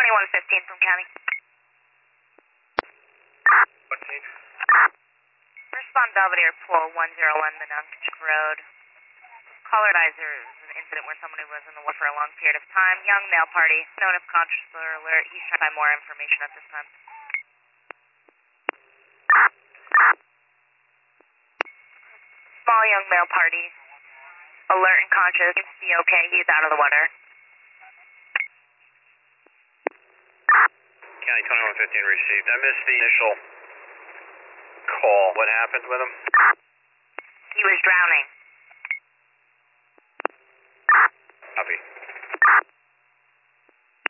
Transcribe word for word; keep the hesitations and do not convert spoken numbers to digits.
twenty-one fifteen from county. fifteen. Respond Belvedere Pool one zero one Monongachuck Road. Caller advisor is an incident where somebody was in the water for a long period of time. Young male party, known if conscious or alert. He's trying to find more information at this time. Small young male party, alert and conscious. Seems to be okay. He's out of the water. County twenty-one fifteen received. I missed the initial call. What happened with him? He was drowning.